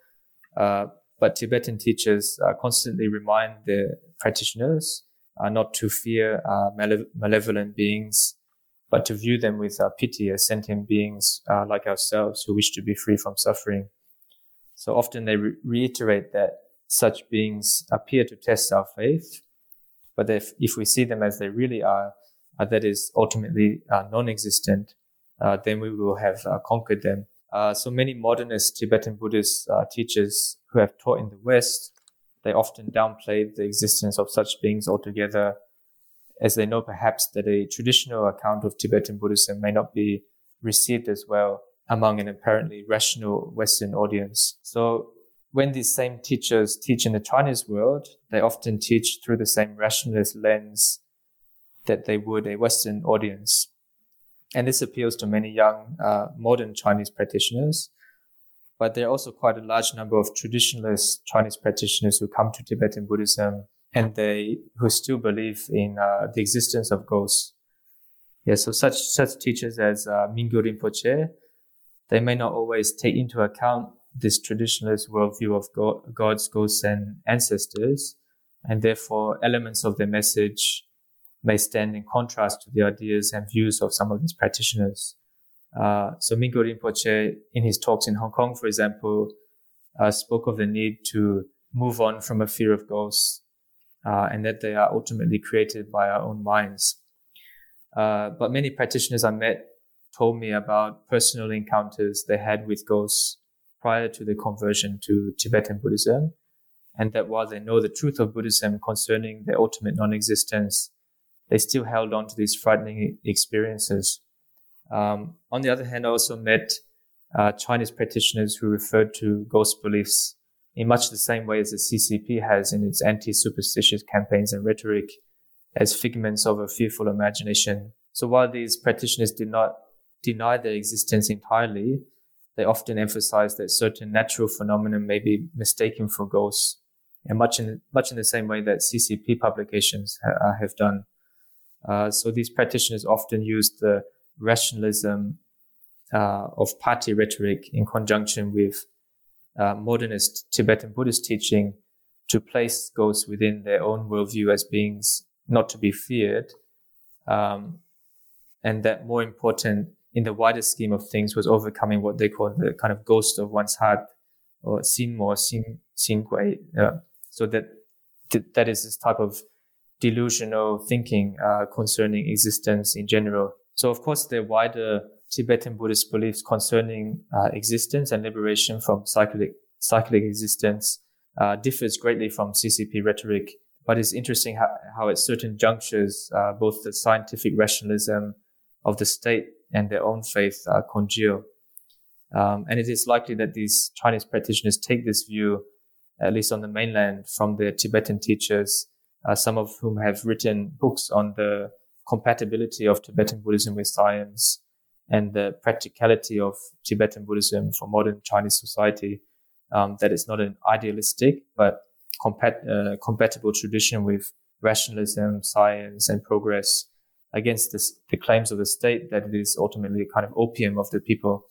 But Tibetan teachers constantly remind their practitioners not to fear malevolent beings, but to view them with pity as sentient beings like ourselves who wish to be free from suffering. So often they reiterate that such beings appear to test our faith, but if we see them as they really are, that is ultimately non-existent, then we will have conquered them. So many modernist Tibetan Buddhist teachers who have taught in the West, they often downplayed the existence of such beings altogether, as they know perhaps that a traditional account of Tibetan Buddhism may not be received as well among an apparently rational Western audience. So when these same teachers teach in the Chinese world, they often teach through the same rationalist lens that they would a Western audience. And this appeals to many young, modern Chinese practitioners. But there are also quite a large number of traditionalist Chinese practitioners who come to Tibetan Buddhism and who still believe in the existence of ghosts. Yeah, so such teachers as Mingyur Rinpoche, they may not always take into account this traditionalist worldview of gods, ghosts, and ancestors, and therefore elements of their message may stand in contrast to the ideas and views of some of these practitioners. So Mingyur Rinpoche, in his talks in Hong Kong, for example, spoke of the need to move on from a fear of ghosts, and that they are ultimately created by our own minds. But many practitioners I met told me about personal encounters they had with ghosts prior to their conversion to Tibetan Buddhism, and that while they know the truth of Buddhism concerning their ultimate non-existence, they still held on to these frightening experiences. On the other hand, I also met Chinese practitioners who referred to ghost beliefs in much the same way as the CCP has in its anti-superstitious campaigns and rhetoric, as figments of a fearful imagination. So while these practitioners did not deny their existence entirely, they often emphasize that certain natural phenomena may be mistaken for ghosts, and much in the same way that CCP publications have done. So these practitioners often use the rationalism of party rhetoric in conjunction with modernist Tibetan Buddhist teaching to place ghosts within their own worldview as beings not to be feared, and that more important in the wider scheme of things was overcoming what they call the kind of ghost of one's heart, or sinmo, singui. So that is this type of delusional thinking concerning existence in general. So of course, the wider Tibetan Buddhist beliefs concerning existence and liberation from cyclic existence differs greatly from CCP rhetoric, but it's interesting how at certain junctures both the scientific rationalism of the state and their own faith congeal. And it is likely that these Chinese practitioners take this view, at least on the mainland, from the Tibetan teachers, some of whom have written books on the compatibility of Tibetan Buddhism with science and the practicality of Tibetan Buddhism for modern Chinese society. That it's not an idealistic, but compatible tradition with rationalism, science, and progress, against the claims of the state that it is ultimately a kind of opium of the people.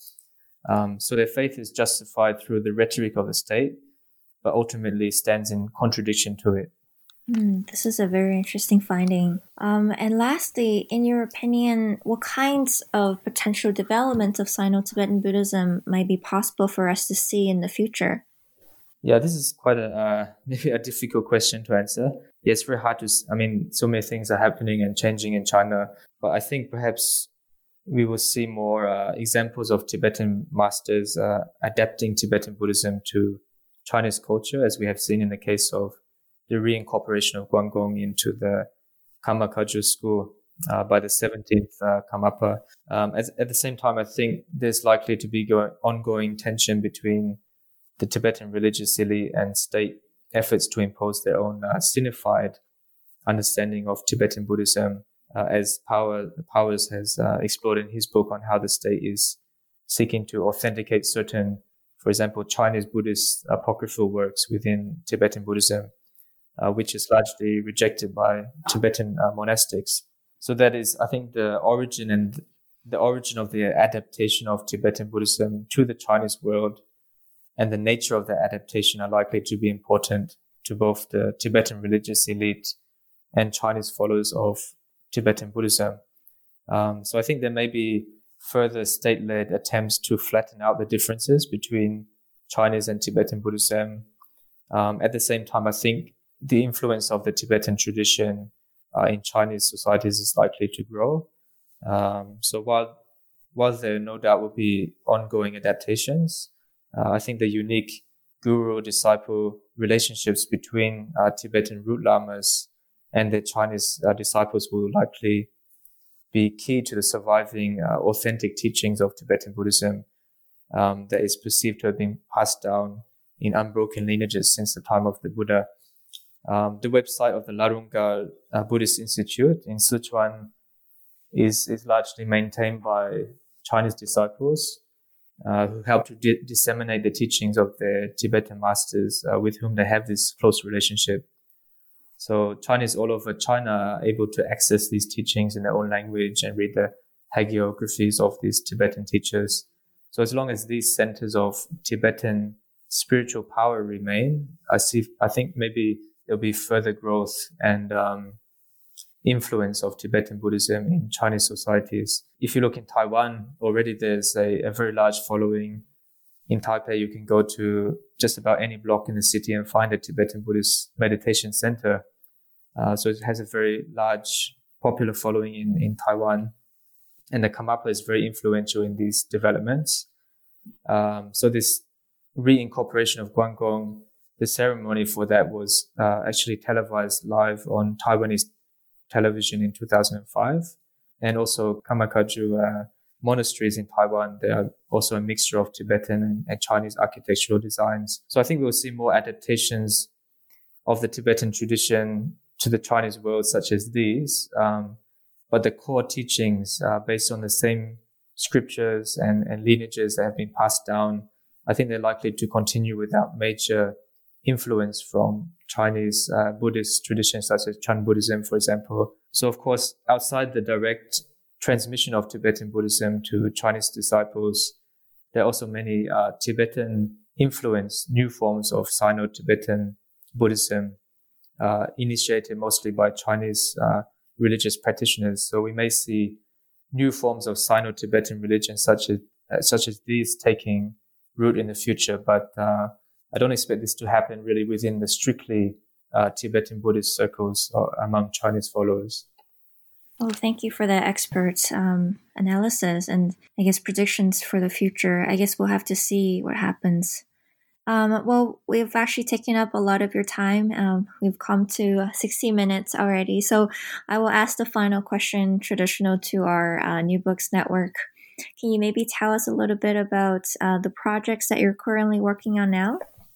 So their faith is justified through the rhetoric of the state, but ultimately stands in contradiction to it. This is a very interesting finding. And lastly, in your opinion, what kinds of potential developments of Sino-Tibetan Buddhism might be possible for us to see in the future? Yeah, this is quite maybe a difficult question to answer. Yeah, it's very hard to, so many things are happening and changing in China, but I think perhaps we will see more examples of Tibetan masters adapting Tibetan Buddhism to Chinese culture, as we have seen in the case of the reincorporation of Guanggong into the Karma Kagyu school by the 17th Karmapa. At the same time, I think there's likely to be ongoing tension between the Tibetan religious elite and state efforts to impose their own sinified understanding of Tibetan Buddhism, as Powers has explored in his book on how the state is seeking to authenticate certain, for example, Chinese Buddhist apocryphal works within Tibetan Buddhism, which is largely rejected by Tibetan monastics. So that is, I think, the origin of the adaptation of Tibetan Buddhism to the Chinese world, and the nature of the adaptation are likely to be important to both the Tibetan religious elite and Chinese followers of Tibetan Buddhism. So I think there may be further state-led attempts to flatten out the differences between Chinese and Tibetan Buddhism. At the same time, I think the influence of the Tibetan tradition in Chinese societies is likely to grow. So while there no doubt will be ongoing adaptations, I think the unique guru-disciple relationships between Tibetan root lamas and the Chinese disciples will likely be key to the surviving authentic teachings of Tibetan Buddhism that is perceived to have been passed down in unbroken lineages since the time of the Buddha. The website of the Larunga Buddhist Institute in Sichuan is largely maintained by Chinese disciples who help to disseminate the teachings of their Tibetan masters with whom they have this close relationship. So Chinese all over China are able to access these teachings in their own language and read the hagiographies of these Tibetan teachers. So as long as these centers of Tibetan spiritual power remain, I think maybe there'll be further growth and influence of Tibetan Buddhism in Chinese societies. If you look in Taiwan, already there's a very large following. In Taipei, you can go to just about any block in the city and find a Tibetan Buddhist meditation center. So it has a very large popular following in Taiwan. And the Karmapa is very influential in these developments. So this reincorporation of Guanggong, the ceremony for that was actually televised live on Taiwanese television in 2005. And also Karma Kagyu monasteries in Taiwan, they are also a mixture of Tibetan and Chinese architectural designs. So I think we'll see more adaptations of the Tibetan tradition to the Chinese world such as these. But the core teachings are based on the same scriptures and lineages that have been passed down. I think they're likely to continue without major influence from Chinese Buddhist traditions such as Chan Buddhism, for example. So of course, outside the direct transmission of Tibetan Buddhism to Chinese disciples, there are also many Tibetan influenced new forms of Sino-Tibetan Buddhism initiated mostly by Chinese religious practitioners. So we may see new forms of Sino-Tibetan religion such as these taking root in the future, but I don't expect this to happen really within the strictly Tibetan Buddhist circles or among Chinese followers. Well, thank you for that expert analysis and I guess predictions for the future. I guess we'll have to see what happens. Well, we've actually taken up a lot of your time. We've come to 60 minutes already. So I will ask the final question traditional to our New Books Network. Can you maybe tell us a little bit about the projects that you're currently working on now?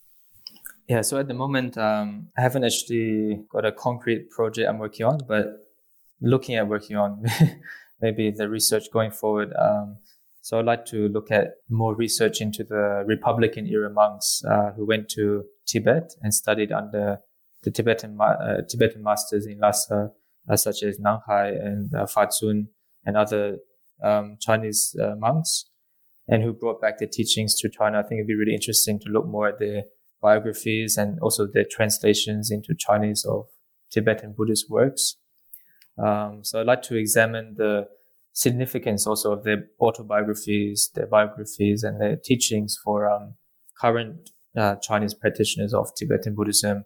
Yeah, so at the moment, I haven't actually got a concrete project I'm working on, but looking at working on maybe the research going forward. So I'd like to look at more research into the Republican era monks who went to Tibet and studied under the Tibetan masters in Lhasa, such as Nanghai and Fatsun and other Chinese monks, and who brought back their teachings to China. I think it'd be really interesting to look more at their biographies and also their translations into Chinese of Tibetan Buddhist works. So I'd like to examine the significance also of their autobiographies, their biographies, and their teachings for current Chinese practitioners of Tibetan Buddhism,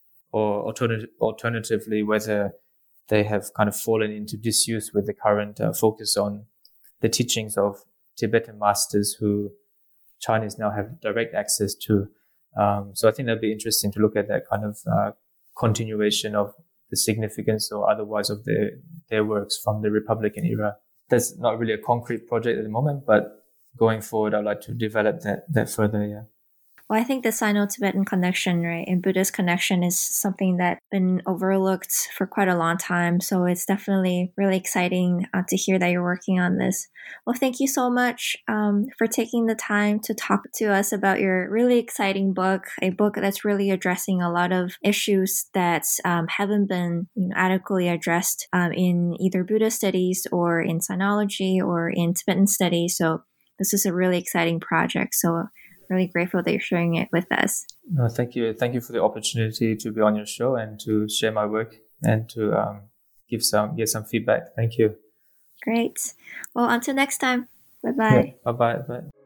or alternatively, whether they have kind of fallen into disuse with the current focus on the teachings of Tibetan masters who Chinese now have direct access to. So I think that'd be interesting to look at that kind of continuation of the significance or otherwise of their works from the Republican era. That's not really a concrete project at the moment, but going forward, I'd like to develop that further, yeah. Well, I think the Sino-Tibetan connection, right, and Buddhist connection is something that's been overlooked for quite a long time. So it's definitely really exciting to hear that you're working on this. Well, thank you so much for taking the time to talk to us about your really exciting book, a book that's really addressing a lot of issues that haven't been adequately addressed in either Buddhist studies or in Sinology or in Tibetan studies. So this is a really exciting project. So really grateful that you're sharing it with us. Thank you. Thank you for the opportunity to be on your show and to share my work and to get some feedback. Thank you. Great. Well, until next time. Bye-bye. Yeah, bye-bye. Bye.